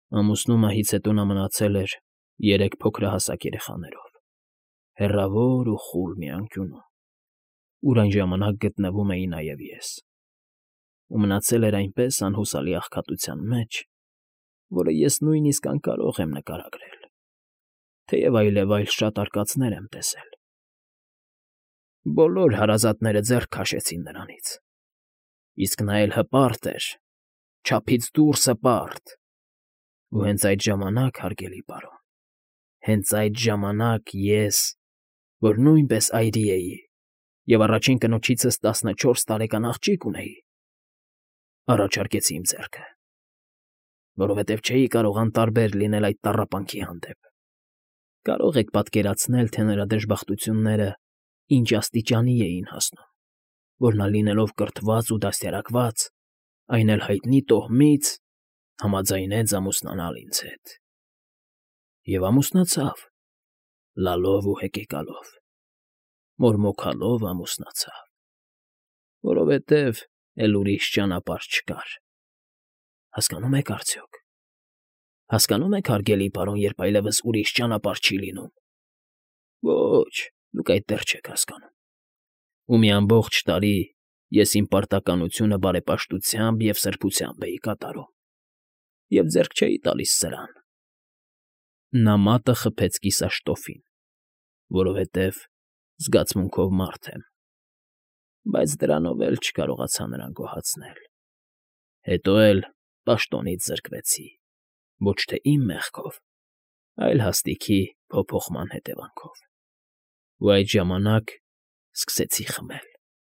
Ամուսնու մահից հետո նա մնացել էր 3 փոքրահասակ երեխաներով, հեռավոր ու խուլ մի անկյունում, ուր այն ժամանակ գտնվում էի նաև ես, ու մնացել էր այնպես անհուսալի աղքատության մեջ, որը ես նույնիսկ անկարող եմ նկարագրել, թեև այլևայլ շատ արկածներ եմ տեսել։ Բոլոր հարազատները ձեռք քաշեցին նրանից, իսկ նա էլ հպարտ էր, չափից դուրս հպարտ, ու հենց այդ ժամանակ, հարգելի պարոն, հենց այդ ժամանակ ես, որ նույնպես այրի էի և առաջին կնոջիցս 14 տարեկան աղջիկ ունեի, առաջարկեցի իմ ձեռքը, որովհետև չէի կարող անտարբեր լինել այդ տառապանքի հանդեպ։ Կարող եք պատկերացնել, թե նրա դժբախտությունները ինչ աստիճանի էին հասնում, որ նա լինելով կրթված ու դաստիարակված, այն էլ հայտնի տոհմից, համաձայնեց ամուսնանալ ինձ հետ։ Եվ ամուսնացավ, լալով ու հեկեկալով, մորմոքալով ամուսնացավ, որովհետև էլ ուրիշ ճանապարհ չկար։ Հասկանո՞ւմ եք արդյոք։ Հասկանո՞ւմ եք, հարգելի պարոն, երբ այլևս ուրիշ ճանապարհ չի լինում։ Ոչ, դուք այդ դեռ չեք հասկանում։ Ու մի ամբողջ տարի ես իմ պարտականությունը բարեպաշտությամբ և սրբությամբ էի կատարում, և ձեռք չէի տալիս սրան։ Նա մատը խփեց կիսաշտոֆին, որովհետև զգացմունքով մարդ եմ, բայց դրանով էլ չկարողացա նրան գոհացնել։ Հետո էլ պաշտոնից զրկվեցի, ոչ թե իմ մեղքով, այլ հաստիքի փոփոխման հետևանքով։ Ու այդ ժամանակ սկսեցի խմել։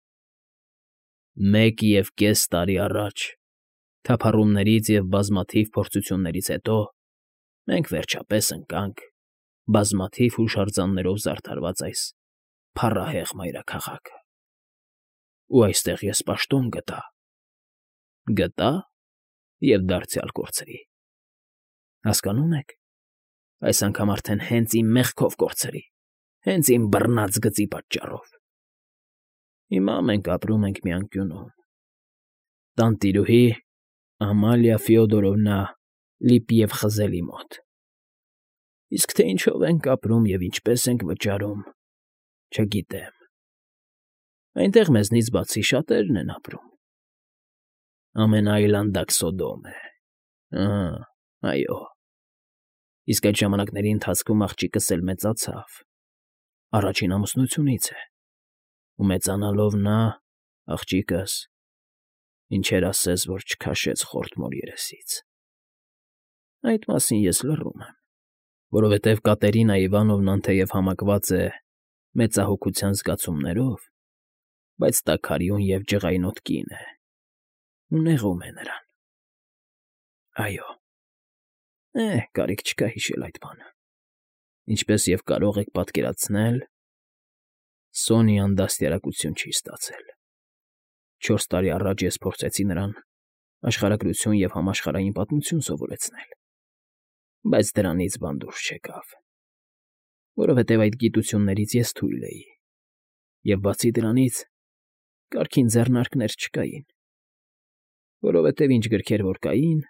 1.5 տարի առաջ, թափառումներից և բազմաթիվ փորձություններից հետո, մենք վերջապես ընկանք բազմաթիվ հուշարձաններով զարդարված այս փառահեղ մայրաքաղաքը։ Ու այստեղ ես պաշտոն գտա և դարձյալ կորցրի։ Հասկանո՞ւմ եք, այս անգամ արդեն հենց իմ մեղքով կորցրի, հենց իմ բռնած գծի պատճառով։ Հիմա մենք ապրում ենք մի անկյունում, տանտիրուհի Ամալիա Ֆյոդորովնա Լիպիև֊Խզելի մոտ, իսկ թե ինչով ենք ապրում և ինչպես ենք վճարում, չգիտեմ։ Այնտեղ մեզնից բացի շատերն են ապրում։ Ամենաայլանդակ Սոդոմ է։ Այո։ Իսկ այդ ժամանակների ընթացքում աղջիկս էլ մեծացավ, առաջին ամուսնությունից է, ու մեծանալով նա, աղջիկս, ինչեր ասես, որ չքաշեց խորթ մոր երեսից։ Այդ մասին ես լռում եմ, որովհետև Կատերինա Իվանովնան թեև համակված է մեծահոգության զգացումներով, բայց տաքարյուն և ջղայնոտ կին է ու նեղում է նրան։ Այո, կարիք չկա հիշել այդ բանը։ Ինչպես և կարող եք պատկերացնել, Սոնյան դաստիարակություն չի ստացել։ 4 տարի առաջ ես փորձեցի նրան աշխարհագրություն և համաշխարհային պատմություն սովորեցնել, բայց դրանից բան դուրս չեկավ, որովհետև այդ գիտություններից ես թույլ էի, և բացի դրանից կարգին ձեռնարկներ չկային, որովհետև ինչ գրքեր որ կային,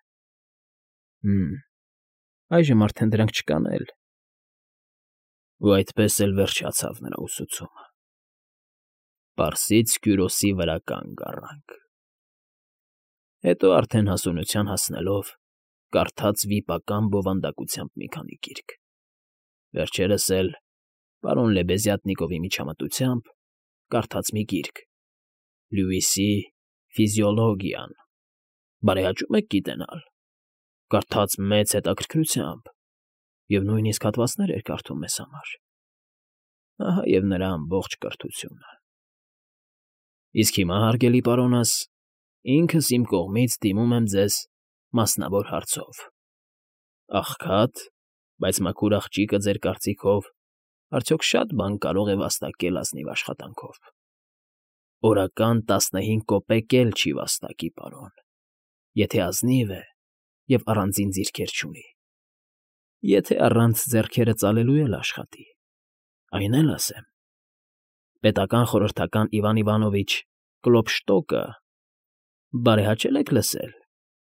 այժմ արդեն դրանք չկան էլ։ Ու այդպես էլ վերջացավ նրա ուսուցումը։ Պարսից Կյուրոսի վրա կանգ առանք։ Հետո արդեն հասունության հասնելով, կարդաց վիպական բովանդակությամբ մի քանի գիրք։ Վերջերս էլ, պարոն Լեբեզյատնիկովի միջամտությամբ, կարդաց մի գիրք՝ Լյուիսի «Ֆիզիոլոգիան», բարեհաճում եք գիտենալ, կարդաց մեծ հետաքրքրությամբ և նույնիսկ հատվածներ էր կարդում մեզ համար։ Ահա և նրա ամբողջ կրթությունը։ Իսկ հիմա, հարգելի պարոնս, ինքս իմ կողմից դիմում եմ ձեզ մասնավոր հարցով. աղքատ, բայց մաքուր աղջիկը ձեր կարծիքով արդյոք շատ բան կարող է վաստակել ազնիվ աշխատանքով։ Օրական 15 կոպեկ էլ չի վաստակի, պարոն, եթե ազնիվ է և առանձին ձիրքեր չունի։ Եթե առանց ձեռքերը ծալելու էլ աշխատի, այն էլ ասեմ, պետական խորհրդական Իվան Իվանովիչ Կլոպշտոկը բարեհաճել եք լսել։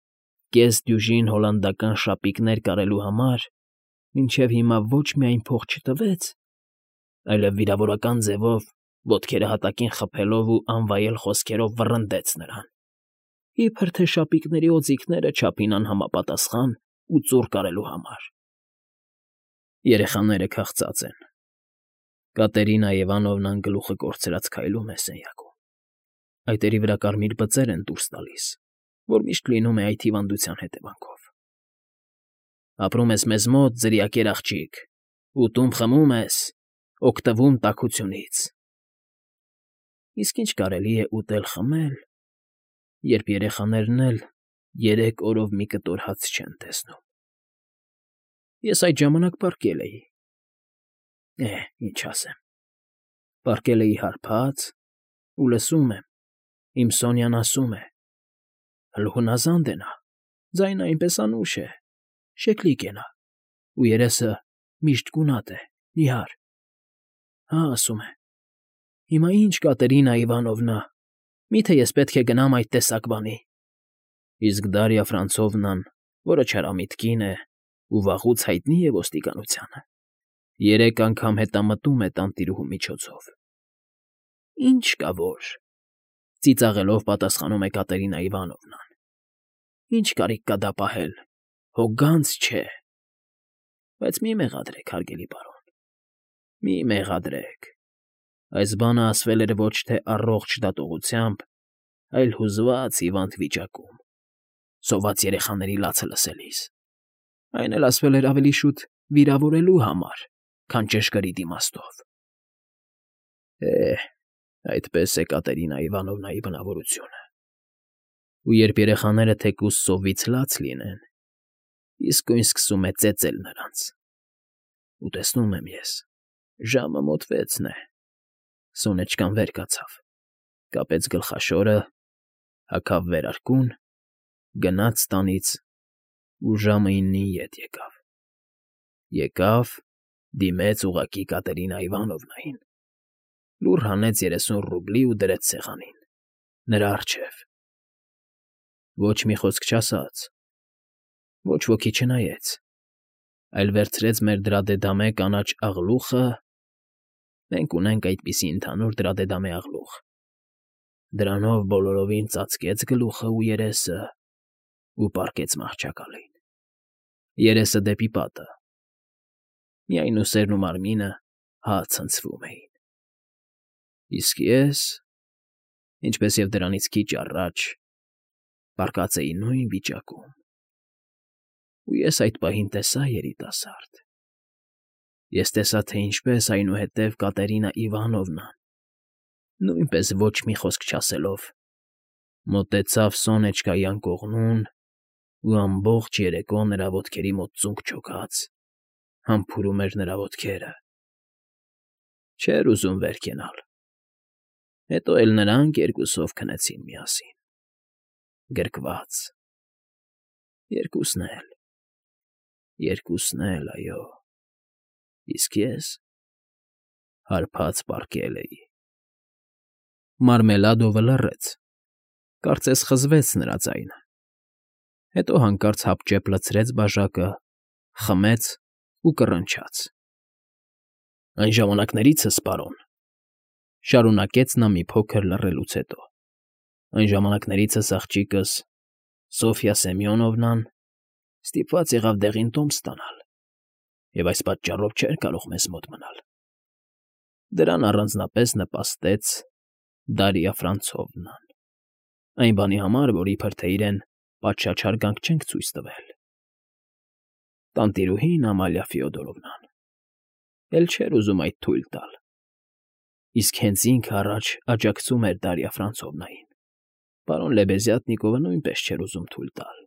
կես դյուժին հոլանդական շապիկներ կարելու համար մինչև հիմա ոչ միայն փող չտվեց, այլև վիրավորական ձևով ոտքերը հատակին խփելով ու անվայել խոսքերով վռնդեց նրան, իբր թե շապիկների օձիքները չափին անհամապատասխան ու ծուռ կարելու համար։ Երեխաները քաղցած են։ Կատերինա Իվանովնան գլուխը կորցրած քայլում է սենյակում։ Այտերի վրա կարմիր բծեր են դուրս տալիս, որ միշտ լինում է այդ հիվանդության հետևանքով։ Ապրում ես մեզ մոտ, ձրիակեր աղջիկ, ուտում խմում ես, օգտվում տաքությունից։ Իսկ ինչ կարելի է ուտել-խմել, երբ երեխաներն էլ 3 օրով մի կտոր հաց չեն տեսնում։ Ես այդ ժամանակ պառկել էի։ Ինչ ասեմ։ Պառկել էի հարբած ու լսում եմ, իմ Սոնյան ասում է. «Հլուհնազանդ է նա, ձայնը այնպես անուշ է, շեկլիկ է նա, ու երեսը միշտ գունատ է, նիհար»։ Հա, ասում է. «Հիմա ինչ, Կատերինա Իվանովնա, միթե ես պետք է գնամ այդ տեսակ բանի»։ Իսկ Դարիա Ֆրանցովնան, որը չարամիտ կին է ու վաղուց հայտնի է ոստիկանությանը, 3 անգամ հետամտում է տանտիրուհու միջոցով։ Ինչ կա որ, ծիծաղելով պատասխանում է Կատերինա Իվանովնան։ Ինչ կարիք կա դա պահել, հո գանձ չէ։ Բայց մի մեղադրեք, հարգելի պարոն, մի մեղադրեք։ Այս բանը ասվել էր ոչ թե առողջ դատողությամբ, այլ հուզված հիվանդ վիճակում, սոված երեխաների լացը լսելիս։ Այն էլ ասվել էր ավելի շուտ վիրավորելու համար, քան ճշգրիտ իմաստով։ Այդպես է Կատերինա Իվանովնայի բնավորությունը։ Ու երբ երեխաները թեկուզ սովից լաց լինեն, իսկույն սկսում է ծեծել նրանց։ Ու տեսնում եմ ես, ժամը մոտ 6-ն է։ Սոնեչկան վեր կացավ, կապեց գլխաշորը, հագավ վերարկուն, գնաց տանից ու ժամը 9-ին ետ եկավ։ Եկավ, դիմեց ուղղակի Կատերինա Իվանովնային, լուռ հանեց 30 ռուբլի ու դրեց սեղանին, նրա առջև։ Ոչ մի խոսք չասաց, ոչ ոքի չնայեց, այլ վերցրեց մեր դրադեդամե կանաչ աղլուխը, մենք ունենք այդպիսի ընդհանուր դրադեդամե աղլուխ, դրանով բոլորովին ծածկեց գլուխը ու երեսը ու պառկեց մահճակալին, երեսը դեպի պատը, միայն ուսերն ու մարմինը հա ցնցվում էին։ Իսկ ես, ինչպես և դրանից քիչ առաջ, պառկած էի նույն վիճակում, ու ես այդ պահին տեսա երիտասարդ։ Ես տեսա, թե ինչպես այնուհետև Կատերինա Իվանովնան, նույնպես ոչ մի խոսք չասելով, մոտեցավ Սոնեչկայի անկողնուն ու ամբողջ երեկո նրա ոտքերի մոտ ծունկ չոքած, համբուրում էր նրա ոտքերը։ Չէր ուզում վեր կենալ։ Հետո էլ նրանք երկուսով քնեցին միասին։ Գրկված։ Երկուսն էլ, այո։ Իսկ ես հարբած պառկել էի։ Մարմելադովը լռեց, կարծես խզվեց նրա ձայնը։ Հետո հանկարծ հապճեպ լցրեց բաժակը, խմեց ու կռնչաց։ Այն ժամանակներիցս, պարոն, շարունակեց նա մի փոքր լռելուց հետո, այն ժամանակներիցս աղջիկս, Սոֆյա Սեմյոնովնան, ստիպված եղավ դեղին տոմս ստանալ, և այս պատճառով չէր կարող մեզ մոտ մնալ։ Դրան առանձնապես նպաստեց Դարիա Ֆրանցովնան, այն բանի համար, որ իբր թե իրեն պատշաճ հարգանք չենք ցույց տվել։ Տանտիրուհին Ամալիա Ֆեոդորովնան էլ չէր ուզում այդ թույլ տալ, իսկ հենց ինքը առաջ աջակցում էր Դարիա Ֆրանցովնային։ Պարոն Լեբեզյատնիկովը նույնպես չէր ուզում թույլ տալ։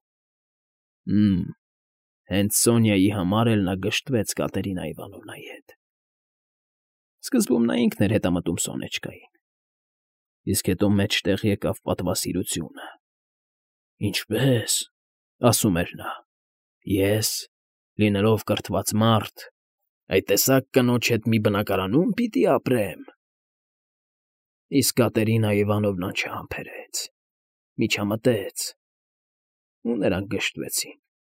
Հենց Սոնյայի համար էլ նա գժտվեց Կատերինա Իվանովնայի հետ։ Սկզբում նա ինքն էր հետամտում Սոնեչկային, իսկ հետո մեջտեղ եկավ պատվասիրությունը։ Ինչպե՞ս, ասում էր նա, ես, լինելով կրթված մարդ, այդ տեսակ կնոջ հետ մի բնակարանում պիտի ապրեմ։ Իսկ Կատերինա Իվանովնան չհամբերեց, միջամտեց։ ու նրանք գժտվեցին։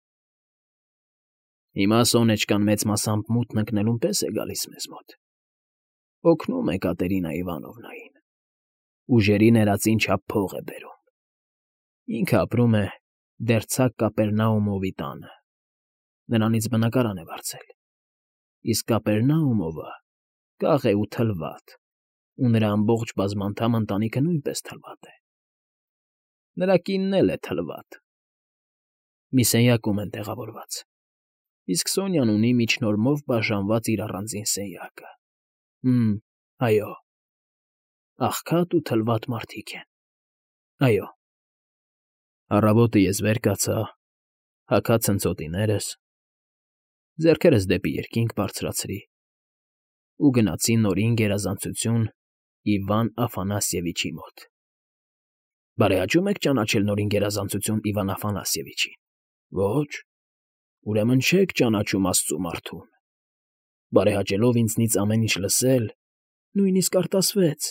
Հիմա Սոնեչկան մեծ մասամբ մութն ընկնելուն պես է գալիս մեզ մոտ։ Օգնում է Կատերինա Իվանովնային, ուժերի ներածին չափ փող է բերում։ Ինքը ապրում է դերձակ Կապերնաումովի տանը, նրանից բնակարան է վարձել, իսկ Կապերնաումովը կաղ է ու թլված, ու նրա ամբողջ բազմանդամ ընտանիքը նույնպես թլված է։ Նրա կինն էլ է թլված։ Մի սենյակում են տեղավորված, իսկ Սոնյան ունի միջնորմով բաժանված իր առանձին սենյակը։ Այո, աղքատ ու թլված մարդիկ են։ Այո։ Առավոտը ես վեր կացա, հագա ցնցոտիներս, ձեռքերս դեպի երկինք բարձրացրի ու գնացի նորին գերազանցություն Իվան Աֆանասьևիչի մոտ։ Բարեհաճո՞ւմ եք ճանաչել նորին գերազանցություն Իվան Աֆանասьևիչին։ Ոչ, ուրեմն չեք ճանաչում աստծու մարդուն։ Բարեհաճելով ինձնից ամեն ինչ լսել, նույնիսկ արտասվեց։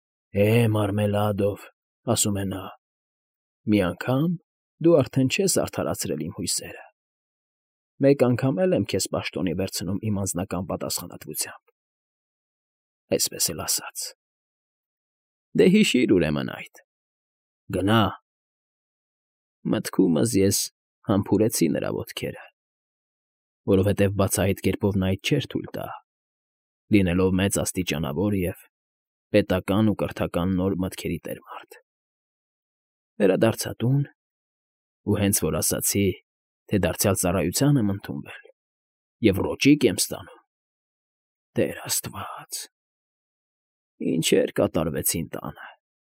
Մարմելադով, ասում է նա, մի անգամ դու արդեն չես արդարացրել իմ հույսերը։ Մեկ անգամ էլ եմ քեզ պաշտոնի վերցնում իմ անձնական պատասխանատվությամբ։ Այսպես էլ ասաց։ Դե հիշիր ուրեմն այդ։ Գնա։ Մտքումս ես համբուրեցի նրա ոտքերը, որովհետև բացահայտ կերպով նա այդ չէր թույլ տա, լինելով մեծ աստիճանավոր և պետական ու կրթական նոր մտքերի տեր մարդ։ Վերադարձա տուն, ու հենց որ ասացի, թե դարձյալ ծառայության եմ ընդունվել և ռոճիկ եմ ստանում, Տեր Աստված, ինչեր կատարվեցին տանը։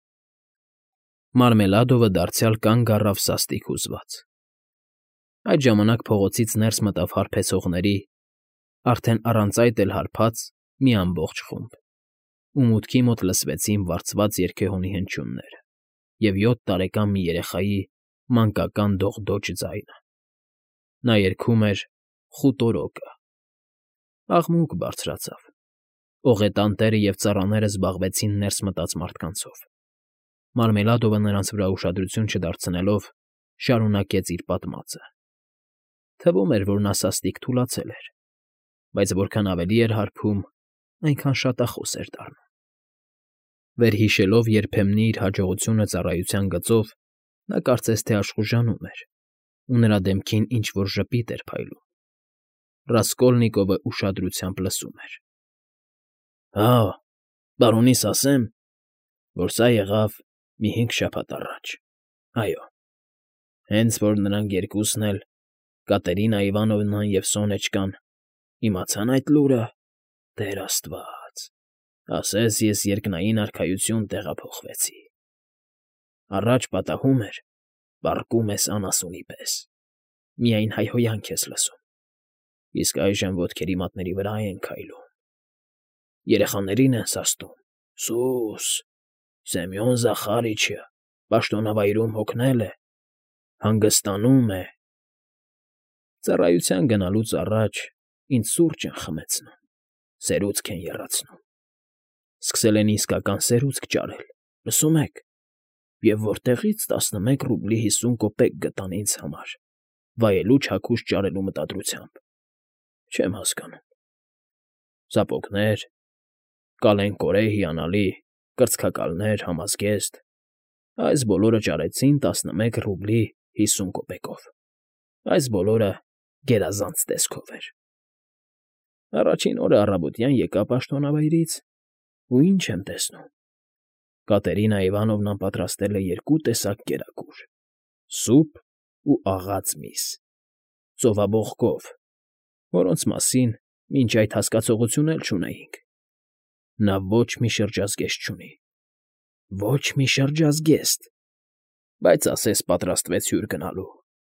Մարմելադովը դարձյալ կանգ առավ սաստիկ հուզված։ Այդ ժամանակ փողոցից ներս մտավ հարբեցողների, արդեն առանց այդ էլ հարբած մի ամբողջ խումբ, ու մուտքի մոտ լսվեցին վարձված երգեհոնի հնչյունները և 7 տարեկան մի երեխայի մանկական դողդոջ ձայնը։ Նա երգում էր «Խուտորոկը»։ Աղմուկ բարձրացավ։ Օղետանտերը և ծառաները զբաղվեցին ներս մտած մարդկանցով։ Մարմելադովը նրանց վրա ուշադրություն չդարձնելով շարունակեց իր պատմածը։ Թվում էր, որ նա սաստիկ թուլացել էր, բայց որքան ավելի էր հարբում, այնքան շատախոս էր դառնում։ Վերհիշելով երբեմնի իր հաջողությունը ծառայության գծով, նա կարծես թե աշխուժանում էր, ու նրա դեմքին ինչ֊որ ժպիտ էր փայլում։ Ռասկոլնիկովը ուշադրությամբ լսում էր։ Բարոնիս ասեմ, որ սա եղավ մի 5 շաբաթ առաջ։ Այո, հենց որ նրանք երկուսն էլ, Կատերինա Իվանովնան և Սոնեչկան, իմացան այդ լուրը, Տեր Աստված, ասես ես երկնային արքայություն տեղափոխվեցի։ Առաջ պատահում էր, պառկում ես անասունի պես, միայն հայհոյանք ես լսում, իսկ այժմ ոտքերի մատների վրա են քայլում։ Երեխաներին են սաստում, Սուս, Սեմյոն Զախարիչը պաշտոնավայրում հոգնել է, հանգստանում է։ Ծառայության գնալուց առաջ ինձ սուրճ են խմեցնում, սերուցք են եռացնում։ Սկսել են իսկական սերուցք ճարել, լսում եք, և որտեղից 11 ռուբլի 50 կոպեկ գտան ինձ համար, վայելուչ հագուստ ճարելու մտադրությամբ։ Չեմ հասկանում։ Սապոգներ, կալենկորե հիանալի, կրծքակալներ, համազգեստ, այս բոլորը ճարեցին 11 ռուբլի 50 կոպեկով։ Այս բոլորը գերազանց տեսքով էր։ Առաջին օրը առավոտյան եկա պաշտոնավայրից, ու ինչ եմ տեսնում։ Կատերինա Իվանովնան պատրաստել է 2 տեսակ կերակուր՝ սուփ ու աղած միս, ծովաբոխկով, որոնց մասին մինչ այդ հասկացողություն էլ չունեինք։ Նա ոչ մի շրջազգեստ չունի, ոչ մի շրջազգեստ, բայց ասես պատրաստվեց հյուր գնալու։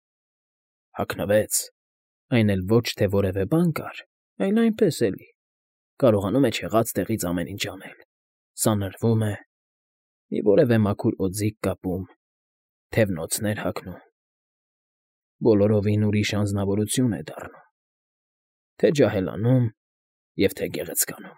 Հագնվեց, այն էլ ոչ թե որևէ բան կար, այլ այնպես էլի, կարողանում է չեղած տեղից ամեն ինչ անել, սանրվում է, մի որևէ մաքուր օձիք կապում, թևնոցներ հագնում։ Բոլորովին ուրիշ անձնավորություն է դառնում, թե ջահելանում և թե գեղեցկանում։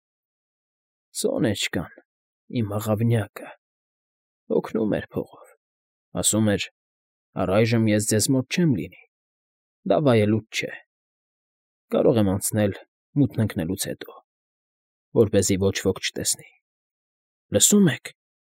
Սոնեչկան, իմ աղավնյակը, օգնում էր փողով, ասում էր, Առայժմ ես ձեզ մոտ չեմ լինի։ Դա վայելուց չէ։ Կարող եմ անցնել մութն ընկնելուց հետո, որպեսզի ոչ ոք չտեսնի։ Լսում եք։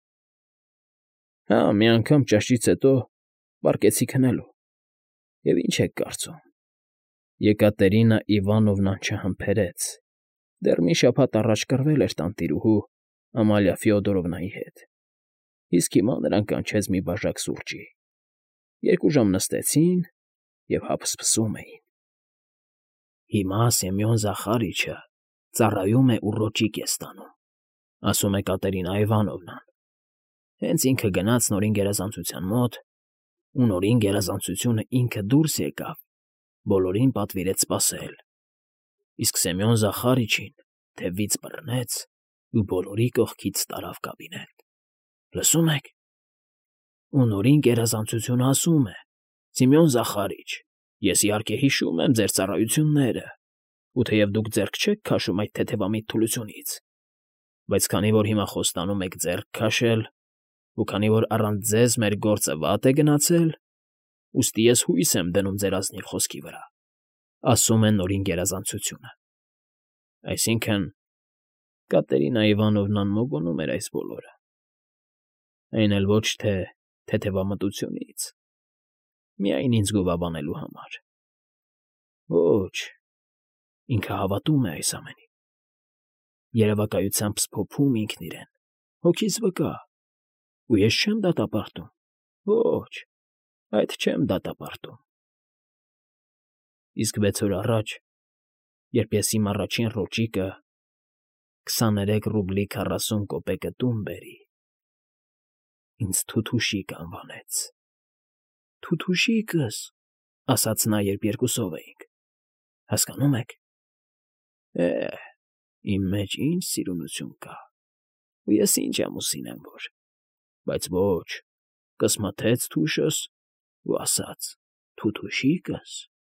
Հա, մի անգամ ճաշից հետո պառկեցի քնելու։ Եվ ինչ եք կարծում։ Եկատերինա Իվանովնան չհամբերեց։ Դեռ մի շաբաթ առաջ կռվել էր տանտիրուհու Ամալիա Ֆյոդորովնայի հետ։ Իսկ հիմա նրան կանչեց մի բաժակ սուրճի։ 2 ժամ նստեցին և հափսփսում էին։ Հիմա Սեմյոն Զախարիչը ծառայում է ու ռոճիկ է ստանում, ասում է Կատերինա Իվանովնան։ Հենց ինքը գնաց նորին գերազանցության մոտ, ու նորին գերազանցությունը ինքը դուրս եկավ, բոլորին պատվիրեց սպասել։ Իսկ Սեմյոն Զախարիչին թևից բռնեց ու բոլորի կողքից տարավ կաբինետ։ Լսում եք։ Ու նորին գերազանցությունը ասում է. Սեմյոն Զախարիչ, ես իհարկե հիշում եմ ձեր ծառայությունները, ու թեև դուք ձեռք չեք քաշում այդ թեթևամիտ թուլությունից, բայց քանի որ հիմա խոստանում եք ձեռք քաշել, ու քանի որ առանց ձեզ մեր գործը վատ է գնացել, ուստի ես հույս եմ դնում ձեր ազնիվ խոսքի վրա, ասում է նորին գերազանցությունը։ Այսինքն, Կատերինա Իվանովնան մոգոնում էր այս բոլորը։ Այն էլ ոչ թե թեթևամտությունից, միայն ինձ գովաբանելու համար։ Ոչ, ինքը հավատում է այս ամենին։ Երևակայությամբ սփոփում ինքն իրեն, հոգիս վկա, ու ես չեմ դատապարտում։ Ոչ, այդ չեմ դատապարտում։ Իսկ 6 օր առաջ, երբ ես իմ առաջին ռոճիկը 23 ռուբլի 40 կոպեկը տուն բերի, ինձ Թութուշիկ անվանեց։ Թութուշիկս, ասաց նա, երբ երկուսով էինք։ Հասկանում եք։ Իմ մեջ ինչ սիրունություն կա, ու ես ինչ ամուսին եմ որ, բայց ոչ, կսմթեց թուշս ու ասաց. Թութուշիկս։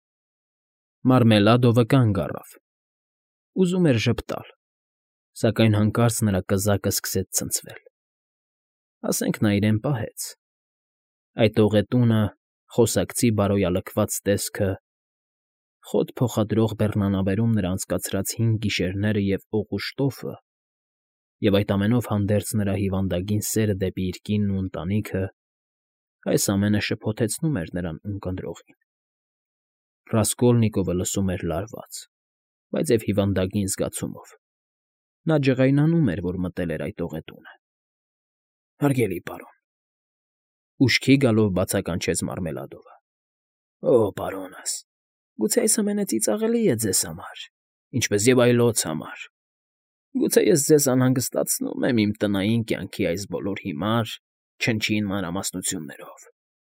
Մարմելադովը կանգ առավ։ Ուզում էր ժպտալ, սակայն հանկարծ նրա կզակը սկսեց ցնցվել։ Ասենք նա իրեն պահեց։ Այդ օղետունը, խոսակցի բարոյալքված տեսքը, խոտ փոխադրող բեռնանավերում նրա անցկացրած 5 գիշերները և օղուշտոֆը, և այդ ամենով հանդերձ նրա հիվանդագին սերը դեպի իր կինն ու ընտանիքը, այս ամենը շփոթեցնում էր նրան ունկնդրողին։ Ռասկոլնիկովը լսում էր լարված, բայց և հիվանդագին զգացումով։ Նա ջղայնանում էր, որ մտել էր այդ օղետունը։ Հարգելի պարոն, ուշքի գալով բացականչեց Մարմելադովը։ Պարոնս, գուցե այս ամենը ծիծաղելի է ձեզ համար, ինչպես և այլոց համար։ Գուցե ես ձեզ անհանգստացնում եմ իմ տնային կյանքի այս բոլոր հիմար, չնչին մանրամասնություններով։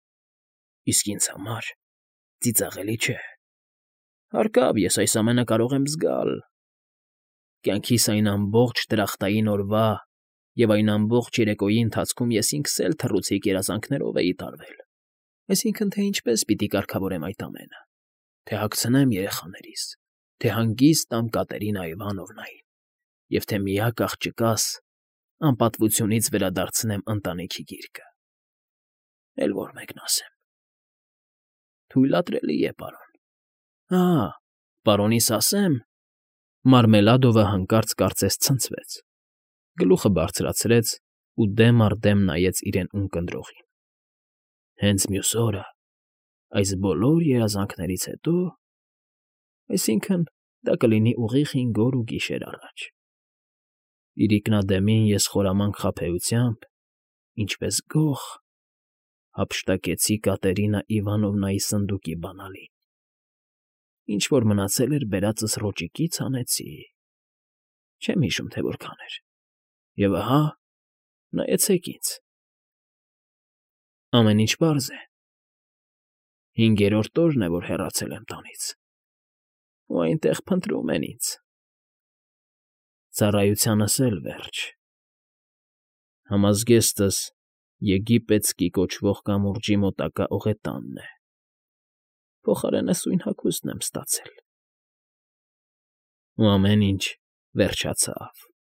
Իսկ ինձ համար ծիծաղելի չէ։ Հարկավ, ես այս ամենը կարող եմ զգալ։ Կյանքիս այն ամբողջ դրախտային օրվա և այն ամբողջ երեկոյի ընթացքում ես ինքս էլ թռուցիկ երազանքներով էի տարվել։ Այսինքն, թե ինչպես պիտի կարգավորեմ այդ ամենը, թե հագցնեմ երեխաներիս, թե հանգիստ տամ Կատերինա Իվանովնային, և թե միակ աղջկաս անպատվությունից վերադարձնեմ ընտանիքի գիրկը։ Էլ որ մեկն ասեմ։ Թույլատրելի է, պարոն։ Պարոնիս ասեմ։ Մարմելադովը հանկարծ կարծես ցնցվեց, գլուխը բարձրացրեց ու դեմ առ դեմ նայեց իրեն ունկնդրողին։ Հենց մյուս օրը, այս բոլոր երազանքներից հետո, այսինքն, դա կլինի ուղիղ 5 օր ու գիշեր առաջ, իրիկնադեմին ես խորամանկ խաբեությամբ, ինչպես գող, հափշտակեցի Կատերինա Իվանովնայի սնդուկի բանալին։ Ինչ որ մնացել էր բերածս ռոճիկից հանեցի, չեմ հիշում, թե որքան էր, և ահա, նայեցեք ինձ։ Ամեն ինչ պարզ է։ 5-րդ օրն է, որ հեռացել եմ տանից, ու այնտեղ փնտրում են ինձ։ Ծառայությանս էլ վերջ։ Համազգեստս Եգիպետսկի կոչվող կամուրջի մոտակա օղետանն է։ Փոխարենը սույն հագուստն եմ ստացել։ Ու ամեն ինչ վերջացավ։